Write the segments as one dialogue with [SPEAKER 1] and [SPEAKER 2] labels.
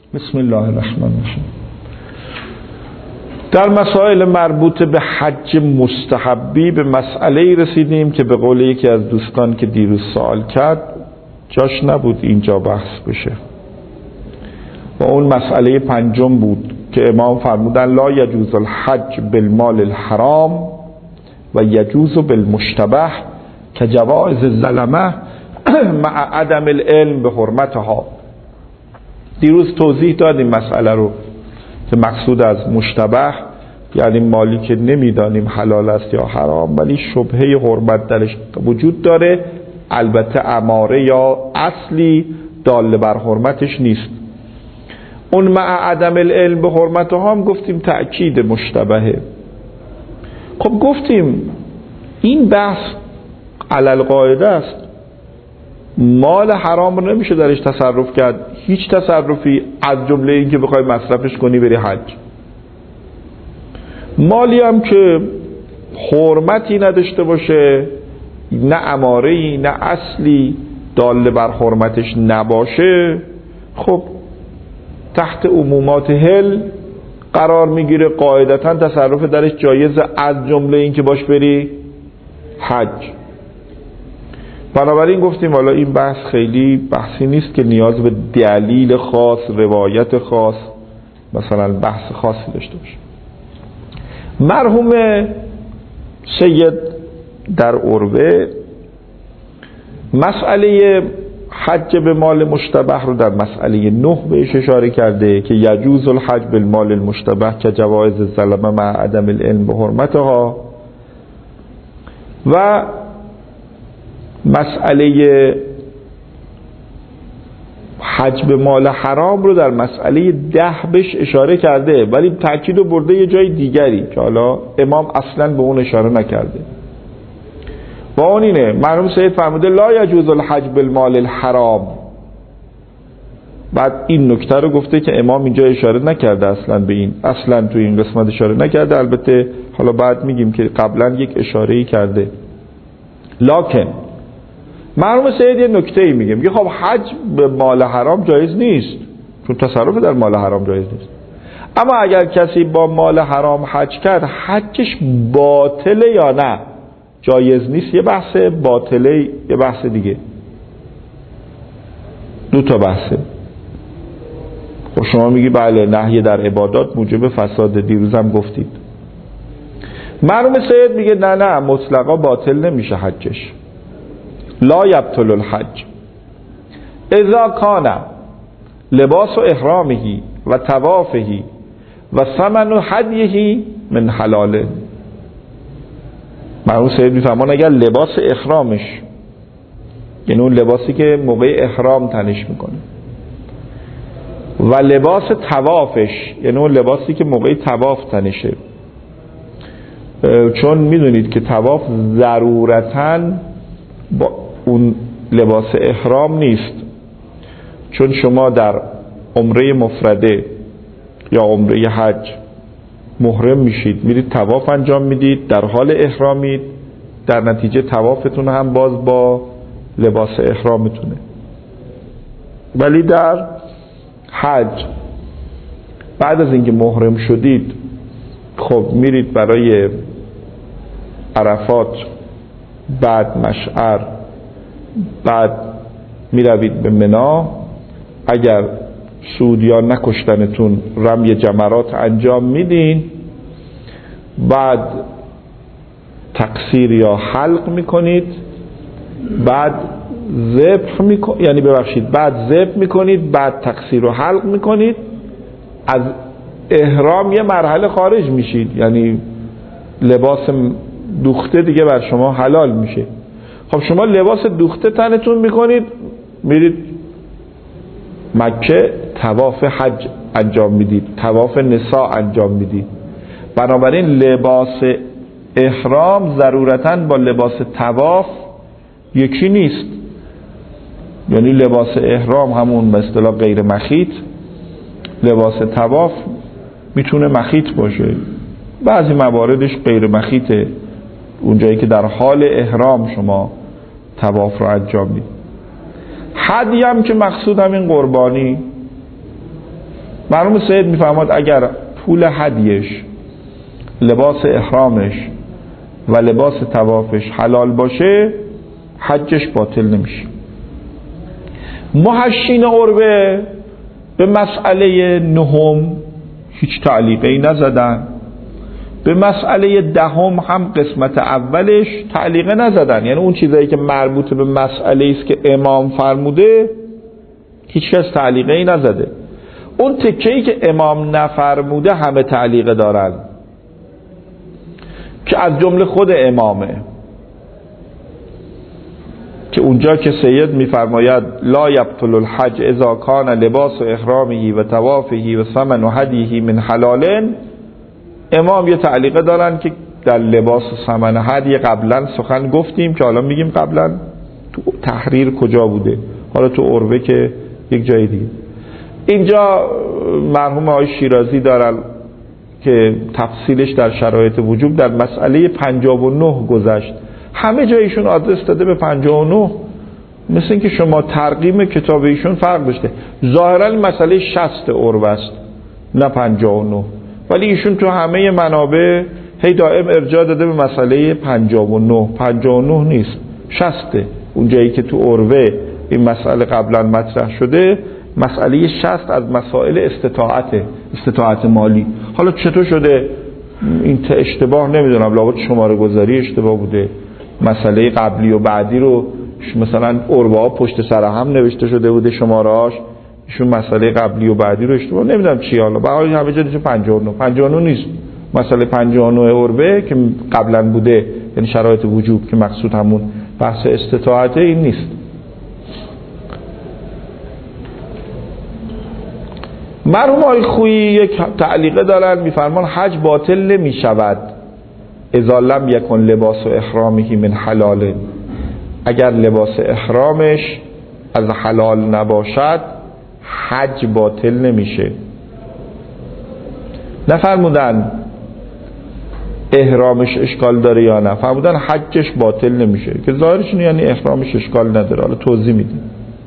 [SPEAKER 1] بسم الله الرحمن الرحیم. در مسائل مربوط به حج مستحبی به مسئله رسیدیم که به قول یکی از دوستان که دیروز سوال کرد جاش نبود اینجا بحث بشه و اون مسئله پنجم بود که امام فرمودن لا یجوز الحج بالمال الحرام و یجوز بالمشتبه که جواز الظلمه مع عدم العلم به حرمتها. دیروز توضیح دادیم مسئله رو که مقصود از مشتبه یعنی مالی که نمیدانیم حلال است یا حرام ولی شبهه حرمت درش وجود داره، البته اماره یا اصلی دال بر حرمتش نیست. اون مع عدم العلم به حرمتها هم گفتیم تأکید مشتبهه. خب گفتیم این بحث علل قاعده است، مال حرام رو نمیشه درش تصرف کرد، هیچ تصرفی از جمله این که بخوای مصرفش کنی بری حج. مالی هم که حرمتی نداشته باشه، نه اماره‌ای نه اصلی دال بر حرمتش نباشه، خب تحت عمومات هل قرار میگیره، قاعدتا تصرف درش جایزه از جمله این که باش بری حج. بنابراین گفتیم حالا این بحث خیلی بحثی نیست که نیاز به دلیل خاص، روایت خاص، مثلا بحث خاصی داشته باشه. مرحوم سید در عروه مسئله حج به مال مشتبه رو در مسئله 9 بهش اشاره کرده که یجوز الحج بالمال المشتبه که جواز الظلمه مع عدم العلم به حرمتها، و مسئله حج به مال حرام رو در مسئله 10 بهش اشاره کرده ولی تأکید رو برده یه جای دیگری که حالا امام اصلا به اون اشاره نکرده. با اون اینه مرحوم سید فرموده لا یجوز الحج بالمال الحرام. بعد این نکته رو گفته که امام اینجا اشاره نکرده اصلا به این، اصلا تو این قسمت اشاره نکرده. البته حالا بعد میگیم که قبلا یک اشاره‌ای کرده. لکن مرحوم سید یه نکته‌ای میگه خب حج به مال حرام جایز نیست چون تصرف در مال حرام جایز نیست، اما اگر کسی با مال حرام حج کرد حجش باطله یا نه؟ جایز نیست یه بحث، باطله یه بحث دیگه، دو تا بحثه. خب شما میگی بله نهی در عبادات موجب فساد، دیروزم گفتید. مرحوم سید میگه نه مطلقا باطل نمیشه حجش. لا یبطل الحج اذا کان لباس احرامه و طوافه و ثمن هدیه من حلاله. مرحوم سید میفهمان اگر لباس احرامش یعنی اون لباسی که موقع احرام تنش میکنه و لباس طوافش یعنی اون لباسی که موقع طواف تنشه، چون میدونید که طواف ضرورتاً با اون لباس احرام نیست، چون شما در عمره مفرده یا عمره حج محرم میشید، میرید طواف انجام میدید، در حال احرامید، در نتیجه طوافتون هم باز با لباس احرامتونه. ولی در حج بعد از اینکه محرم شدید خب میرید برای عرفات، بعد مشعر، بعد میروید به منا، اگر سعودیان نکشتنتون رمی جمرات انجام میدین، بعد تقصیر یا حلق میکنید، بعد ذبح بعد ذبح میکنید، بعد تقصیر و حلق میکنید، از احرام یه مرحله خارج میشید، یعنی لباس دوخته دیگه بر شما حلال میشه. خب شما لباس دوخته تنتون میکنید، میرید مکه طواف حج انجام میدید، طواف نساء انجام میدید. بنابراین لباس احرام ضرورتاً با لباس طواف یکی نیست، یعنی لباس احرام همون به اصطلاح غیر مخیط، لباس طواف میتونه مخیط باشه، بعضی مواردش غیر مخیطه، اونجایی که در حال احرام شما طواف رو انجام میدید. هدی هم که مقصود همین قربانی، مرحوم سید میفرماد اگر پول هدیش، لباس احرامش و لباس طوافش حلال باشه حجش باطل نمیشه. محشین عربه به مسئله نهم هیچ تعلیقی نزدن، به مسئله دهم هم قسمت اولش تعلیقه نزدن، یعنی اون چیزایی که مربوط به مسئله است که امام فرموده هیچ کس تعلیقی نزده. اون تکه‌ای که امام نفرموده همه تعلیقه دارن که از جمله خود امامه، که اونجا که سید میفرماید لا یبطل الحج اذا کان لباس احرامه و طوافه و ثمن و هدیه من حلال، امام یه تعلیقه دارن که در لباس و ثمن هدیه قبلا سخن گفتیم که حالا میگیم قبلا تو تحریر کجا بوده، حالا تو عربه که یک جای دیگه. اینجا مرحوم آقای شیرازی دارن که تفصیلش در شرایط وجوب در مسئله 59 گذشت، همه جایشون آدرس داده به 59، مثل اینکه شما ترقیم کتاب ایشون فرق داشته. ظاهرا مسئله 60 عربه است نه 59، ولی ایشون تو همه منابع هی دائم ارجاع داده به مسئله 59. 59 نیست، 60. اون جایی که تو عربه این مسئله قبلا مطرح شده مسئله 60 از مسائل استطاعت مالی. حالا چطور شده این اشتباه نمیدونم، لابد شماره گذاری اشتباه بوده، مسئله قبلی و بعدی رو مثلا عربه ها پشت سر هم نوشته شده بوده شماره‌هاش، ایشون مسئله قبلی و بعدی رو اشتباه نمیدونم چی، حالا به هر حال همه جا دیگه 59 نیست، مسئله 59 عربه که قبلا بوده یعنی شرایط وجوب که مقصود همون بحث استطاعته این نیست. مرحوم آقای خویی یک تعلیقه دارن میفرمان حج باطل نمی شود اذا لم یکن لباس احرامه من حلال، اگر لباس احرامش از حلال نباشد حج باطل نمیشه. نفرمودن احرامش اشکال داره یا نه، فرمودن حجش باطل نمیشه که ظاهرش یعنی احرامش اشکال نداره. حالا توضیح میدیم.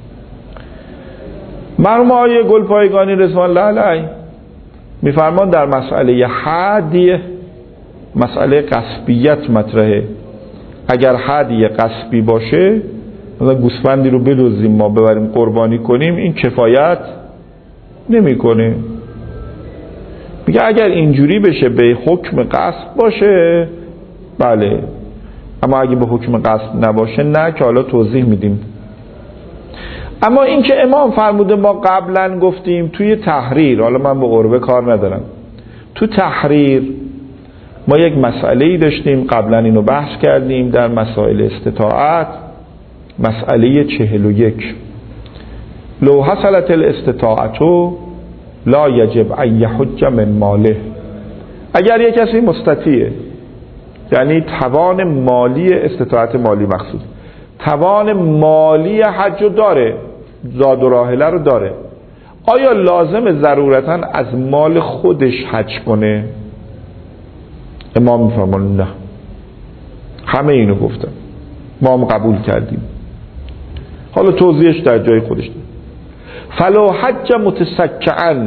[SPEAKER 1] مرحوم آقای گلپایگانی رضوان الله علیه میفرمان در مسئله هدیه مسئله قصبیت مطرحه، اگر هدیه قصبی باشه مثلا گوسفندی رو بدزدیم ما ببریم قربانی کنیم این کفایت نمیکنه. میگه اگر اینجوری بشه به حکم قصب باشه بله، اما اگه به حکم قصب نباشه نه، که حالا توضیح میدیم. اما این که امام فرموده ما قبلا گفتیم توی تحریر، حالا من به عربه کار ندارم، تو تحریر ما یک مسئله‌ای داشتیم قبلا اینو بحث کردیم در مسائل استطاعت، مسئله 41 لو حصلت الاستطاعت لا یجب ان یحج من ماله، اگر یک کسی مستطیعه یعنی توان مالی، استطاعت مالی مقصود، توان مالی حج داره، زاد و راحله رو داره، آیا لازم ضرورتاً از مال خودش حج کنه؟ امام میفرمان نه، همه اینو گفتن ما هم قبول کردیم. حالا توضیحش در جای خودش ده. فلو حج متسکعا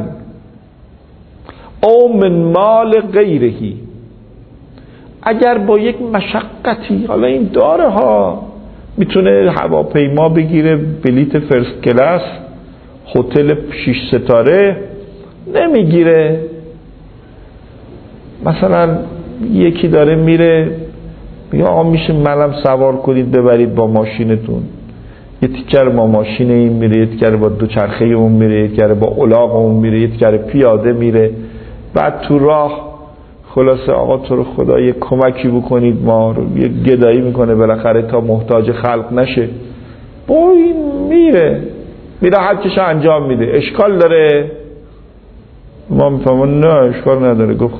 [SPEAKER 1] او من مال غیرهی، اگر با یک مشقتی، حالا این داره ها، میتونه هواپیما بگیره بلیت فرست کلاس هتل 6 ستاره نمیگیره، مثلا یکی داره میره یا آقا میشه منم سوار کنید ببرید با ماشینتون، یه تیکر با ماشین این میره، یه تیکر با دوچرخه اون میره، یه تیکر با الاغ اون میره، یه تیکر پیاده میره، بعد تو راه خلاصه آقا تو رو خدا یه کمکی بکنید ما رو، یه گدایی میکنه بالاخره تا محتاج خلق نشه، با این میره حجش انجام میده. اشکال داره؟ ما میفهمون نه اشکال نداره، گفت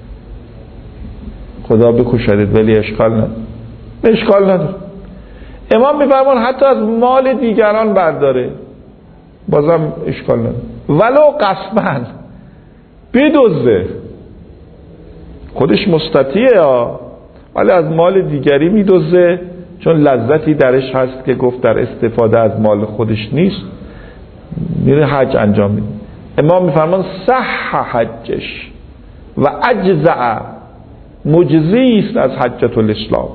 [SPEAKER 1] خدا بکشدید ولی اشکال نداره. امام میفرمان حتی از مال دیگران برداره بازم اشکال نداره، ولو قسمن بدزده، خودش مستطیعه ولی از مال دیگری میدزده، چون لذتی درش هست که گفت در استفاده از مال خودش نیست، میره حج انجام میده. امام میفرمان صح حجش و اجزع، مجزی است از حجة الاسلام.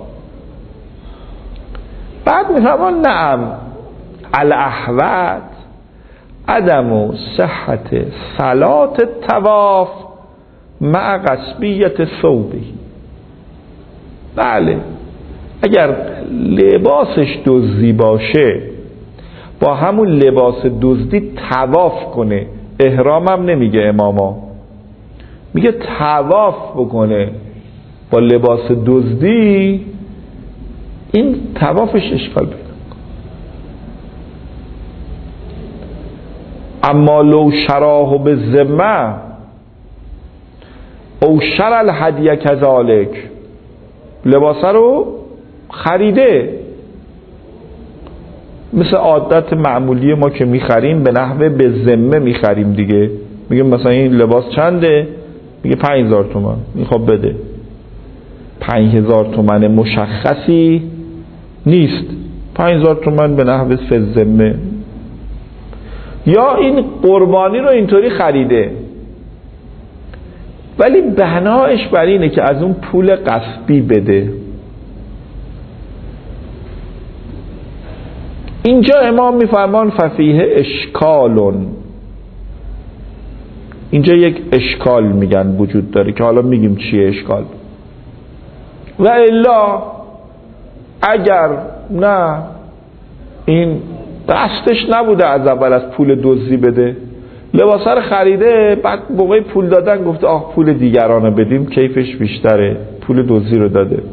[SPEAKER 1] بعد میفرمان نعم الاحوط عدم صحت صلات الطواف مع قصبیت ثوبه. بله، اگر لباسش دزدی باشه با همون لباس دزدی طواف کنه، احرام هم نمیگه اماما، میگه طواف بکنه با لباس دزدی، این طوافش اشکال پیدا. اما لو شراه به ذمه او شر الهدی کذالک، لباسه رو خریده مثل عادت معمولی ما که میخریم به نحوه به ذمه میخریم دیگه، میگه مثلا این لباس چنده، میگه 5000 تومان، میخواد بده. 5000 تومان مشخصی نیست، 5000 تومان به نحوه به ذمه. یا این قربانی رو اینطوری خریده ولی بنایش بر اینه که از اون پول غصبی بده. اینجا امام میفرمان ففیه اشکالون، اینجا یک اشکال میگن وجود داره که حالا میگیم چیه اشکال. و الا اگر نه این دستش نبوده از اول از پول دزدی بده، لباسه رو خریده، بعد موقع پول دادن گفته آه پول دیگرانو بدیم کیفش بیشتره، پول دزدی رو داده.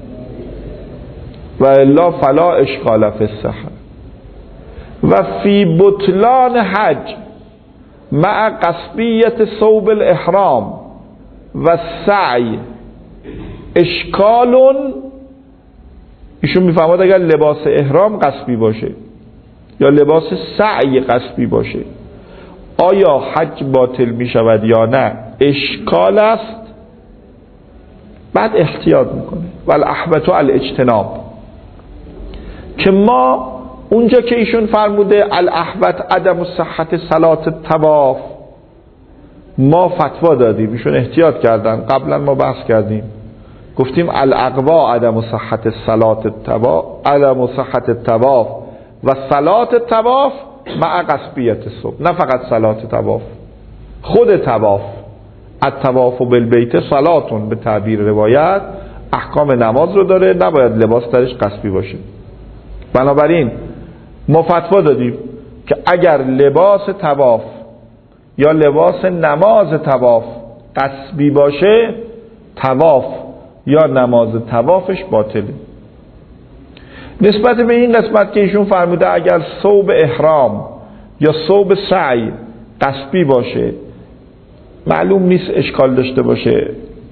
[SPEAKER 1] و الا فلا اشکال فی الصحة و فی بطلان حج مع قصبیت ثوب الاحرام و سعی اشکالون. ایشون میفهمد اگر لباس احرام قصبی باشه یا لباس سعی قصبی باشه آیا حج باطل می شود یا نه، اشکال است. بعد احتیاط میکنه والاحوط الاجتناب، که ما اونجا که ایشون فرموده الاحوط عدم صحت صلات الطواف، ما فتوا دادیم، ایشون احتیاط کردن. قبلا ما بحث کردیم گفتیم الاقوا عدم صحت صلات الطواف، عدم صحت الطواف و صلات الطواف مع قصبیت الثوب، نه فقط صلات الطواف، خود طواف. الطواف بالبیت صلاتون به تعبیر روایت احکام نماز رو داره، نباید لباس درش قصبی باشه. بنابراین ما فتوا دادیم که اگر لباس طواف یا لباس نماز طواف قصبی باشه، طواف یا نماز طوافش باطله. نسبت به این قسمت که ایشون فرموده اگر ثوب احرام یا ثوب سعی قصبی باشه، معلوم نیست اشکال داشته باشه،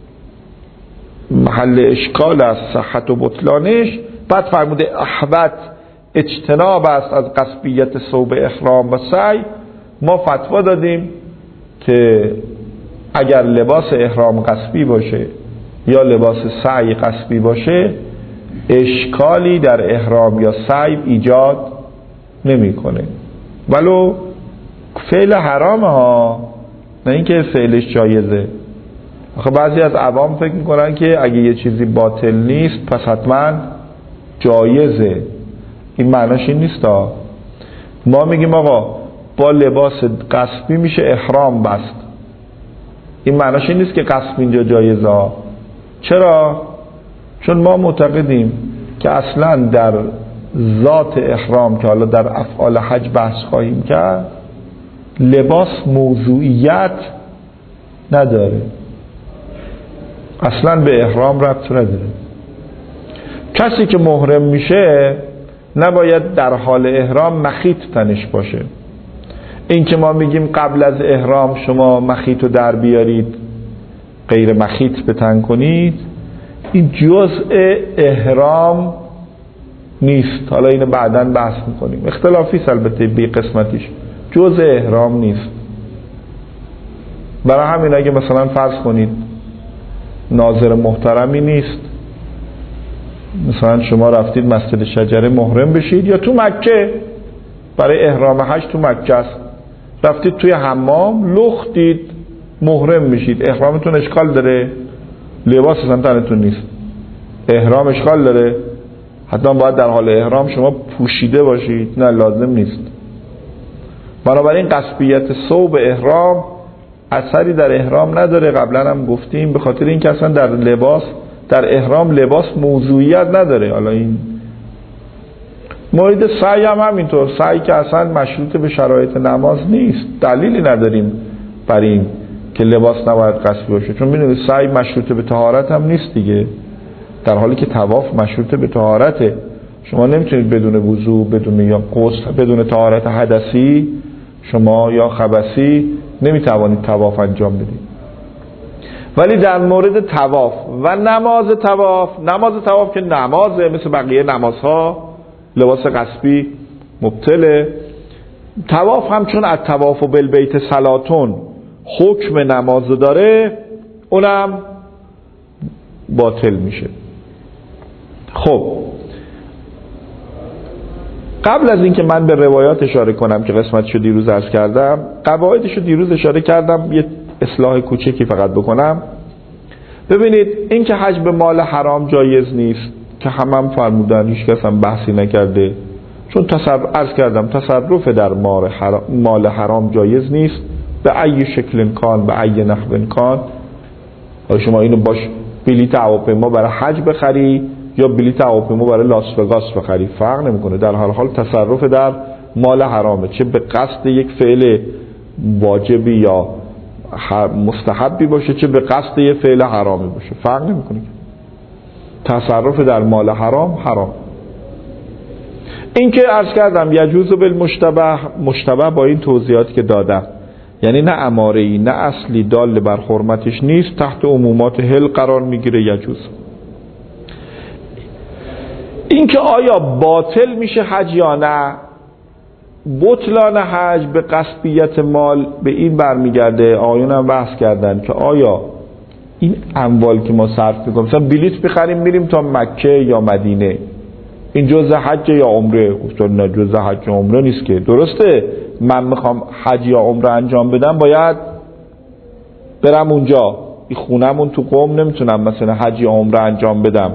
[SPEAKER 1] محل اشکال از صحت و بطلانش. بعد فرموده احوط اجتناب است از قصبیت ثوب احرام و سعی. ما فتوا دادیم که اگر لباس احرام قصبی باشه یا لباس سعی قصبی باشه، اشکالی در احرام یا سعی ایجاد نمیکنه، ولو فعل حرامه ها، نه اینکه فعلش جایزه. آخه بعضی از عوام فکر میکنن که اگه یه چیزی باطل نیست پس حتما جایزه. این معناش این نیست ها. ما میگیم آقا با لباس قصبی میشه احرام بست، این معناش این نیست که قصب اینجا جایزه ها. چرا؟ چون ما معتقدیم که اصلا در ذات احرام که حالا در افعال حج بحث خواهیم کرد، لباس موضوعیت نداره، اصلا به احرام ربط نداره. کسی که محرم میشه نباید در حال احرام مخیط تنش باشه. این که ما میگیم قبل از احرام شما مخیط رو در بیارید غیر مخیط به تن کنید، این جزء احرام نیست. حالا اینو بعداً بحث میکنیم، اختلافی البته به قسمتیش، جزء احرام نیست. برای همین اگه مثلا فرض کنید ناظر محترمی نیست، مثلا شما رفتید مسجد شجره محرم بشید، یا تو مکه برای احرام حج تو مکه است، رفتید توی حمام لختید، محرم میشید. احرامتون اشکال داره؟ لباس اصلا تنتون نیست، احرام اشکال داره؟ حتما باید در حال احرام شما پوشیده باشید؟ نه، لازم نیست. بنابراین قصبیت ثوب احرام اثری در احرام نداره. قبلا هم گفتیم به خاطر این که اصلا در احرام لباس موضوعیت نداره. حالا این مورد سعی هم همینطور، سعی که اصلا مشروط به شرایط نماز نیست، دلیلی نداریم بر این که لباس نباید قصبی باشه، چون میدونید سعی مشروط به طهارت هم نیست دیگه، در حالی که طواف مشروط به طهارته. شما نمیتونید بدون وضو، بدون یا غسل، بدون طهارت حدثی شما یا خبثی نمیتوانید طواف انجام بدید. ولی در مورد طواف و نماز طواف که نمازه، مثل بقیه نمازها لباس قصبی مبطله. طواف هم چون از طواف و بالبیت صلاتون حکم نماز داره، اونم باطل میشه. خب قبل از اینکه من به روایات اشاره کنم که قسمتشو دیروز عرض کردم، قواعدشو دیروز اشاره کردم، یه اصلاح کوچکی فقط بکنم. ببینید این که حج به مال حرام جایز نیست که هم فرمودن، هیچ کس هم بحثی نکرده، چون عرض کردم تصرف در مال حرام جایز نیست، به ای شکل کان، به ای نحو کان. شما اینو باش بلیط هواپیما برای حج بخری یا بلیط هواپیما برای لاس وگاس بخری، فرق نمیکنه، در هر حال تصرف در مال حرامه، چه به قصد یک فعل واجبی یا مستحبی باشه، چه به قصد یک فعل حرامی باشه، فرق نمیکنه. تصرف در مال حرام این که عرض کردم یجوز بالمشتبه، مشتبه با این توضیحاتی که دادم، یعنی نه اماره‌ای نه اصلی دال بر حرمتش نیست، تحت عمومات حل قرار میگیره، یجوز. این که آیا باطل میشه حج یا نه، بطلان حج به قصبیت مال به این برمیگرده. آیون هم بحث کردن که آیا این اموال که ما صرف میکنیم، مثلا بلیط بخریم میریم تا مکه یا مدینه، این جزء حج یا عمره؟ گفتن نه، جزء حج یا عمره نیست که. درسته من میخوام حج یا عمره انجام بدم، باید برم اونجا، این خونمون تو قم نمیتونم مثلا حج یا عمره انجام بدم.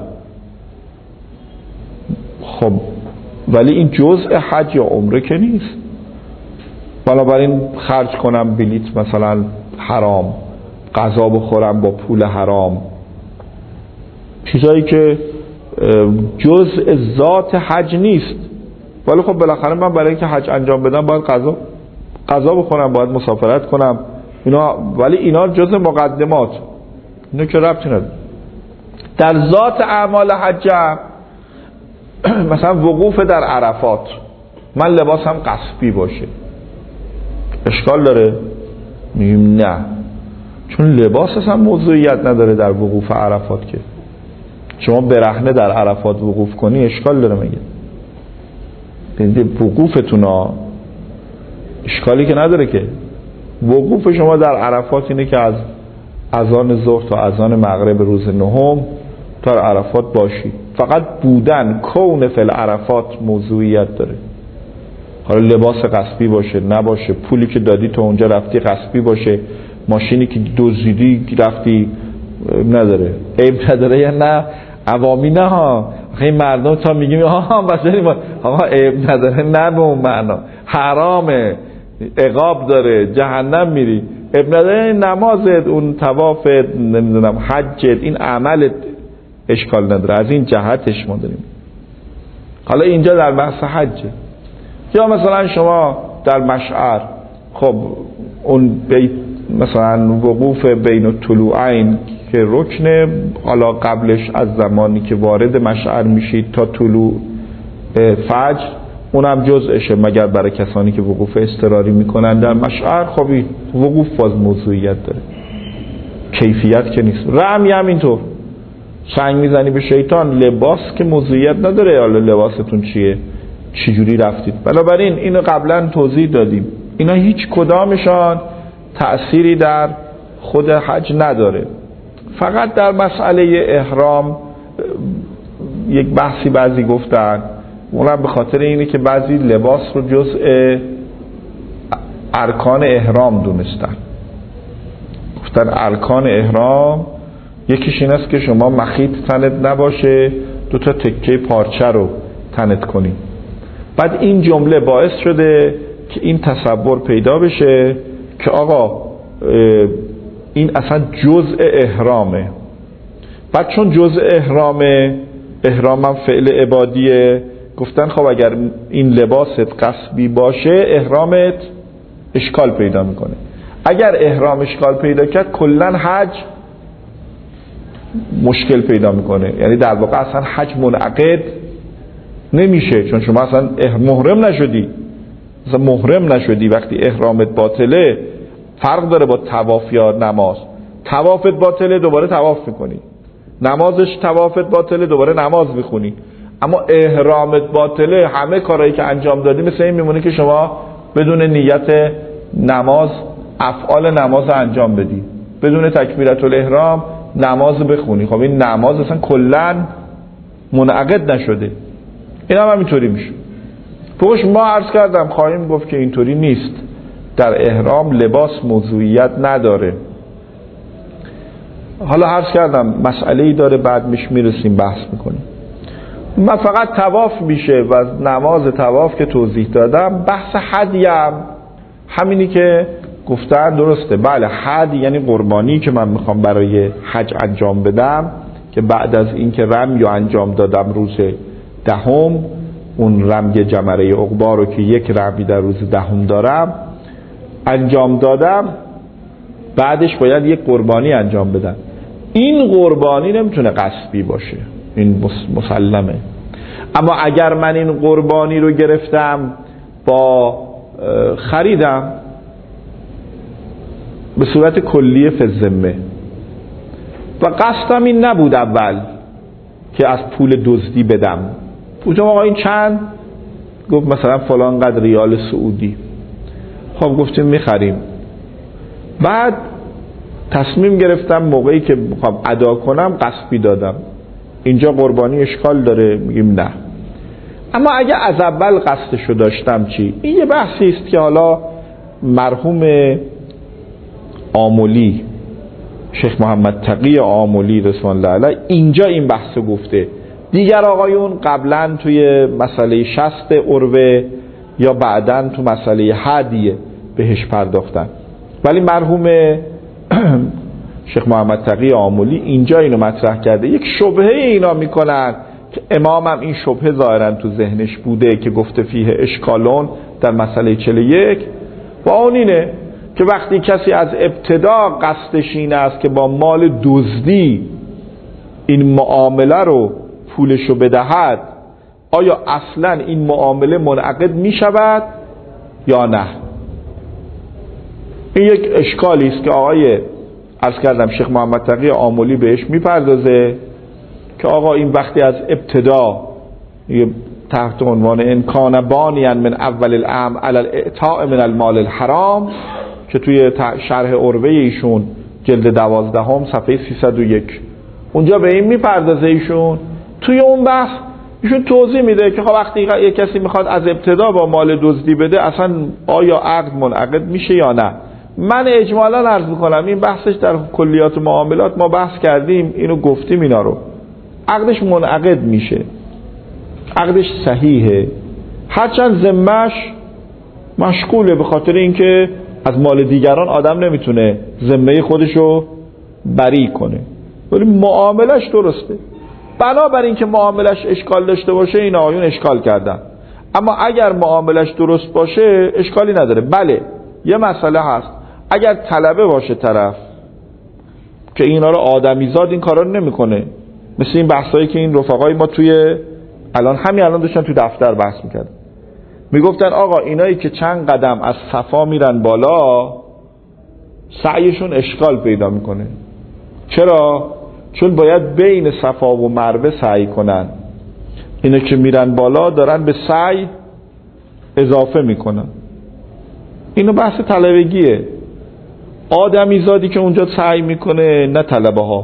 [SPEAKER 1] خب ولی این جزء حج یا عمره که نیست، بنابراین خرج کنم بلیط مثلا حرام، غذا بخورم با پول حرام، چیزایی که جزء ذات حج نیست. ولی خب بالاخره من برای اینکه حج انجام بدم باید غذا بخورم، باید مسافرت کنم، اینا، ولی اینا جزء مقدمات، اینا که ربطی نداره. در ذات اعمال حج مثلا وقوف در عرفات، من لباسم قصبی باشه اشکال داره؟ میگیم نه، چون لباس اصلا موضوعیت نداره در وقوف عرفات. که شما برهنه در عرفات وقوف کنی اشکال داره؟ میگه وقوفتون اشکالی که نداره که. وقوف شما در عرفات اینه که از اذان ظهر تا اذان مغرب روز نهم تا عرفات باشی. فقط بودن کون فل عرفات موضوعیت داره. حالا لباس قصبی باشه نباشه، پولی که دادی تو اونجا رفتی قصبی باشه، ماشینی که دزدیدی رفتی، نداره، عیب نداره یا نه؟ عوامی نه ها، خیلی مردم تا میگیم ها بسیاری آقا عیب نداره، نه به اون معنا، حرامه، عقاب داره، جهنم میری، عیب نداره. نمازت، اون طوافت، نمیدونم حجت، این عملت اشکال نداره، از این جهتش ما داریم. حالا اینجا در بحث حجه، یا مثلا شما در مشعر، خب اون بیت مثلا وقوف بین الطلوعین که رکنه، حالا قبلش از زمانی که وارد مشعر میشید تا طلوع فجر، اونم جزءشه، مگر برای کسانی که وقوف اضطراری میکنن در مشعر. خب این وقوف باز موضوعیت داره، کیفیت که نیست. رمی هم اینطور، سنگ میزنی به شیطان، لباس که موضوعیت نداره، حالا لباستون چیه، چجوری رفتید. بنابراین اینو قبلا توضیح دادیم، اینا هیچ کدامشان تأثیری در خود حج نداره. فقط در مسئله احرام یک بحثی بعضی گفتن، اونم به خاطر اینه که بعضی لباس رو جزء ارکان احرام دونستن. گفتن ارکان احرام یکیش این است که شما مخیط تنت نباشه، 2 تکه پارچه رو تنت کنی. بعد این جمله باعث شده که این تصور پیدا بشه که آقا این اصلا جزء احرامه. بعد چون جزء احرامه، احرامم فعل عبادیه، گفتن خب اگر این لباست قصبی باشه احرامت اشکال پیدا میکنه. اگر احرام اشکال پیدا کرد کلن حج مشکل پیدا میکنه، یعنی در واقع اصلا حج منعقد نمیشه، چون شما اصلا محرم نشدی. اصلا محرم نشدی وقتی احرامت باطله. فرق داره با طواف یا نماز. طوافت باطله دوباره طواف میکنی، نمازش طوافت باطله دوباره نماز میخونی. اما احرامت باطله، همه کارهایی که انجام دادی مثل این میمونه که شما بدون نیت نماز افعال نماز انجام بدی، بدون تکبیرت الاحرام نماز بخونی. خب این نماز اصلا کلن منعقد نشده. این هم اینطوری میشه. فوقش ما عرض کردم خواهیم گفت که اینطوری نیست. در احرام لباس موضوعیت نداره. حالا عرض کردم مسئله‌ای داره، بعد میرسیم بحث میکنیم. من فقط طواف میشه و نماز طواف که توضیح دادم. بحث هدیم همینی که گفتن درسته. بله، هدی یعنی قربانی که من میخوام برای حج انجام بدم، که بعد از اینکه رمی انجام دادم روز 10، اون رمی جمره عقبا رو که یک رمی در روز 10 دارم انجام دادم، بعدش باید یک قربانی انجام بدم. این قربانی نمیتونه قصبی باشه، این مسلمه. اما اگر من این قربانی رو گرفتم با خریدم به صورت کلیه فزمه و قصدم این نبود اول که از پول دزدی بدم، گفتم آقا این چند؟ گفت مثلا فلان قدر ریال سعودی. خب گفتیم میخریم. بعد تصمیم گرفتم موقعی که میخوام ادا کنم قصبی دادم. اینجا قربانی اشکال داره؟ میگیم نه. اما اگه از اول قصدشو داشتم چی؟ این یه بحثی است که حالا مرحوم آملی، شیخ محمد تقی آملی رضوان الله علیه اینجا این بحثو گفته. دیگر آقایون قبلا توی مسئله شست عروه یا بعدن تو مسئله هدیه بهش پرداختن، ولی مرحوم شیخ محمد تقی آملی اینجا اینو مطرح کرده. یک شبهه اینا میکنن که امامم این شبهه ظاهرا تو ذهنش بوده که گفته فیه اشکالون در مسئله 41 و اون اینه که وقتی کسی از ابتدا قصدش این است که با مال دزدی این معامله رو پولشو بدهد، آیا اصلا این معامله منعقد می شود یا نه؟ این یک اشکالی است که آقای عرض کردم شیخ محمد تقی آملی بهش میپردازه که آقا این وقتی از ابتدا تحت عنوان ان کان بانیا من اول الامر علی الاعطاء من المال الحرام که توی شرح عروه ایشون جلد 12 صفحه 301 اونجا به این میپردازه. ایشون توی اون بحث ایشون توضیح میده که خب وقتی یک کسی میخواد از ابتدا با مال دزدی بده اصلا آیا عقد منعقد میشه یا نه. من اجمالا عرض میکنم این بحثش در کلیات معاملات ما بحث کردیم، اینو گفتیم، اینا رو عقدش منعقد میشه، عقدش صحیحه، هرچند ذمه‌اش مشغوله به خاطر اینکه از مال دیگران آدم نمیتونه ذمه خودشو بری کنه، ولی معاملش درسته. بنابراین که معاملش اشکال داشته باشه این آقایون اشکال کردن، اما اگر معاملش درست باشه اشکالی نداره. بله یه مسئله هست، اگر طلبه باشه طرف که اینا رو آدمیزاد این کارا رو نمیکنه، مثل این بحثایی که این رفقای ما توی همین الان داشتن توی دفتر بحث میکردن، میگفتن آقا اینایی که چند قدم از صفا میرن بالا سعیشون اشکال پیدا میکنه. چرا؟ چون باید بین صفا و مروه سعی کنن. اینا که میرن بالا دارن به سعی اضافه میکنن. اینو بحث طلبگیه. آدمی زادی که اونجا سعی میکنه نه طلبه ها،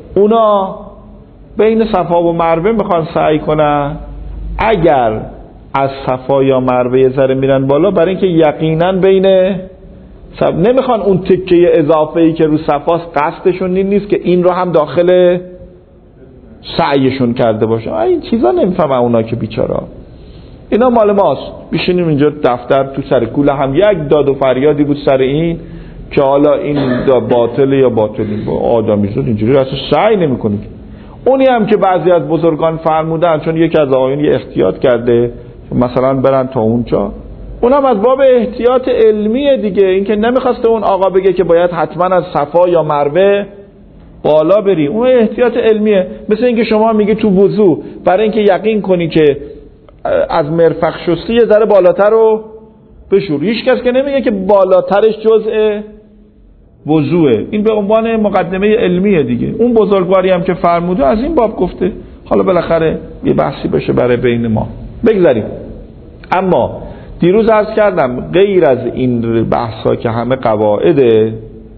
[SPEAKER 1] اونا بین صفا و مروه میخوان سعی کنن. اگر از صفا یا مروه یه ذره میرن بالا، برای اینکه یقینا بین نمیخوان اون تکه اضافه‌ای که رو صفاست، قصدشون این نیست که این رو هم داخل سعیشون کرده باشه. این چیزا نمیفهمن اونا که بیچارا. اینا مال ماست. بشینیم اینجا دفتر تو سر کوله هم یک داد و فریادی بود سر این که حالا این باطله یا باطلی. با آدمیزاد اینجوری اصلا سعی نمی‌کنه. اونی هم که بعضی از بزرگان فرمودن، چون یکی از آقایون یه احتیاط کرده مثلا برن تا اونجا، اونم از باب احتیاط علمیه دیگه. این که نمیخواسته اون آقا بگه که باید حتما از صفا یا مروه بالا بری، اون احتیاط علمیه. مثل اینکه شما میگی تو وضو برای اینکه یقین کنی که از مرفق شستی یه ذره بالاتر رو بشور. هیچ کس که نمیگه که بالاترش جزء وضوئه. این به عنوان مقدمه علمیه دیگه. اون بزرگواری هم که فرموده از این باب گفته. حالا بالاخره یه بحثی بشه برای بین ما. بگذاریم. اما دیروز عرض کردم غیر از این بحثا که همه قواعده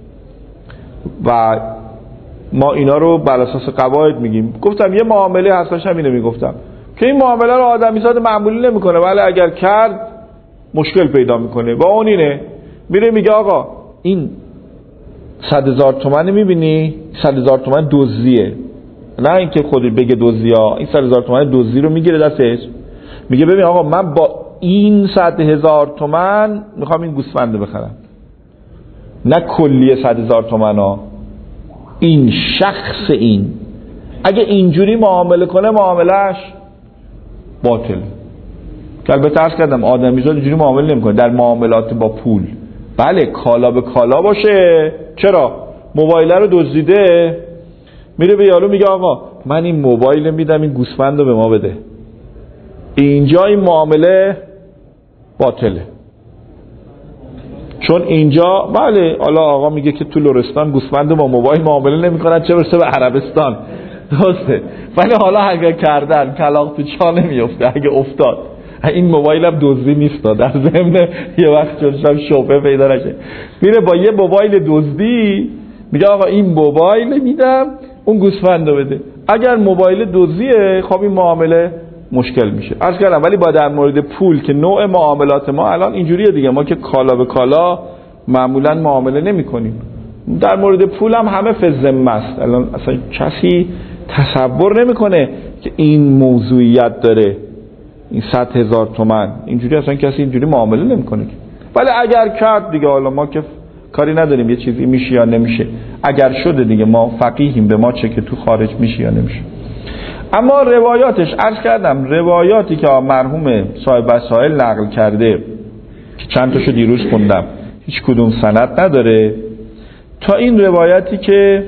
[SPEAKER 1] و ما اینا رو بر اساس قواعد میگیم، گفتم یه معامله هستش، همینه میگفتم که این معامله رو آدمیزاد معمولی نمیکنه، ولی اگر کرد مشکل پیدا میکنه. و اون اینه میره میگه آقا این 100,000 تومن میبینی 100,000 تومن دزدیه، نه اینکه خودی بگه دزدی ها، این 100,000 تومن دزدی رو میگیره دستش، میگه ببین آقا من با این 100,000 تومن میخوام این گوسفند بخرم، نه کلیه 100,000 تومن ها، این شخص این. اگه اینجوری معامله کنه معاملهش باطل. که البته عرض کردم آدمیزاد اینجوری معامله نمیکنه در معاملات با پول. بله کالا به کالا باشه. چرا؟ موبایل رو دزدیده، میره به یارو میگه آقا من این موبایل میدم این گوسفند رو به ما بده. اینجا این معامله باطله، چون اینجا بله حالا آقا میگه که تو لرستان گوسفند با موبایل معامله نمیکنن، چه برسه به عربستان. درسته، ولی حالا اگه کردن کلاغ تو چا نمیفته. اگه افتاد این موبایل هم دزدی نیست، در ضمن یه وقت چون شبهه پیدا نشه میره با یه موبایل دزدی میگه آقا این موبایل میدم اون گوسفند رو بده. اگر موبایل دزدیه خب این معامله مشکل میشه. عرض کردم ولی با در مورد پول که نوع معاملات ما الان اینجوریه دیگه، ما که کالا به کالا معمولا معامله نمی کنیم. در مورد پول هم همه فی الذمه است. الان اصلا کسی تصور نمیکنه که این موضوعیت داره، این 100,000 تومن اینجوری اصلا کسی اینجوری معامله نمیکنه. ولی اگر کرد دیگه حالا ما که کاری نداریم یه چیزی میشه یا نمیشه. اگر شده دیگه ما فقیهیم، به ما چه که تو خارج میشه یا نمیشه. اما روایاتش عرض کردم روایاتی که مرحوم صاحب وسائل نقل کرده که چند تاشو دیروز خوندم هیچ کدوم سند نداره، تا این روایتی که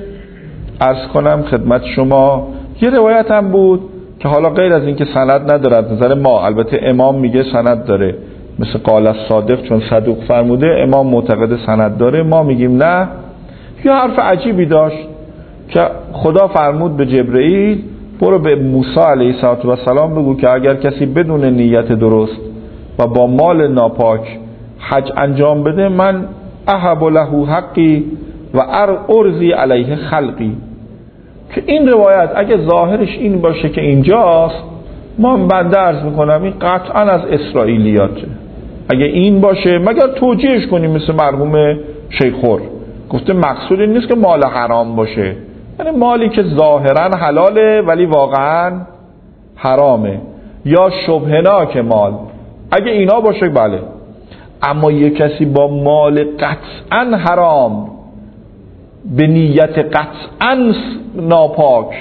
[SPEAKER 1] عرض کنم خدمت شما یه روایت هم بود که حالا غیر از این که سند نداره از نظر ما، البته امام میگه سند داره مثل قال الصادق چون صدوق فرموده، امام معتقد سند داره، ما میگیم نه. یه حرف عجیبی داشت که خدا فرمود به جبرئیل برو به موسی علیه السلام بگو که اگر کسی بدون نیت درست و با مال ناپاک حج انجام بده من اهب له حقی و ارضی علیه خلقی. که این روایت اگه ظاهرش این باشه که اینجاست، ما بنده عرض میکنم این قطعا از اسرائیلیاته. اگه این باشه مگر توجیهش کنیم مثل مرحوم شیخور گفته مقصود این نیست که مال حرام باشه، یعنی مالی که ظاهرا حلاله ولی واقعا حرامه یا شبهناک مال. اگه اینا باشه بله. اما یه کسی با مال قطعا حرام به نیت قطعا ناپاک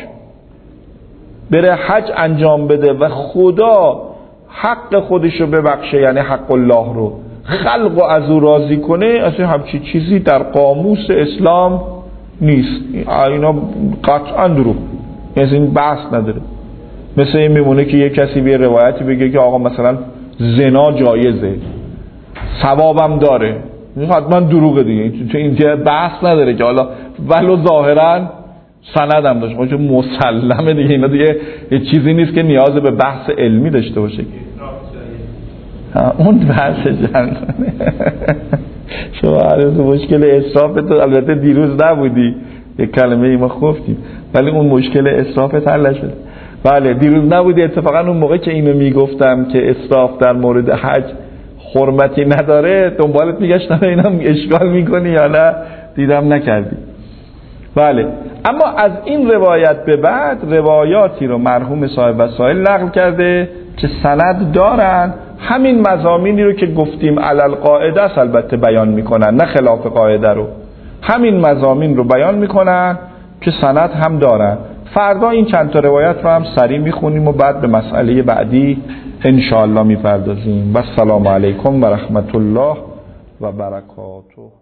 [SPEAKER 1] بره حج انجام بده و خدا حق خودشو ببخشه، یعنی حق الله رو خلق و از او راضی کنه، اصلا همچی چیزی در قاموس اسلام نیست. اینا قطعا دروغ، یعنی این بحث نداره. مثل این میمونه که یک کسی به روایتی بگه که آقا مثلا زنا جایزه ثوابم داره، حتما دروغه دیگه، این بحث نداره که حالا ولو ظاهرا سندم داشت باشه مسلمه دیگه. اینا دیگه یه چیزی نیست که نیاز به بحث علمی داشته باشه. اون بحث جنگ شما عرض مشکل اسراف تو البته دیروز نبودی، یک کلمه ای ما گفتیم، ولی اون مشکل اسراف حل شد. بله دیروز نبودی اتفاقا اون موقع که اینو میگفتم که اسراف در مورد حج حرمتی نداره دنبالت میگشتم اینم اشکال میکنی یا نه، دیدم نکردی. بله اما از این روایت به بعد روایاتی رو مرحوم صاحب وسائل نقل کرده که سند دارن، همین مضامینی رو که گفتیم علل قاعده است البته بیان میکنن، نه خلاف قاعده رو، همین مضامین رو بیان میکنن که سند هم دارن. فردا این چند تا روایت رو هم سریع میخونیم و بعد به مسئله بعدی انشاءالله میپردازیم. و السلام علیکم و رحمت الله و برکاته.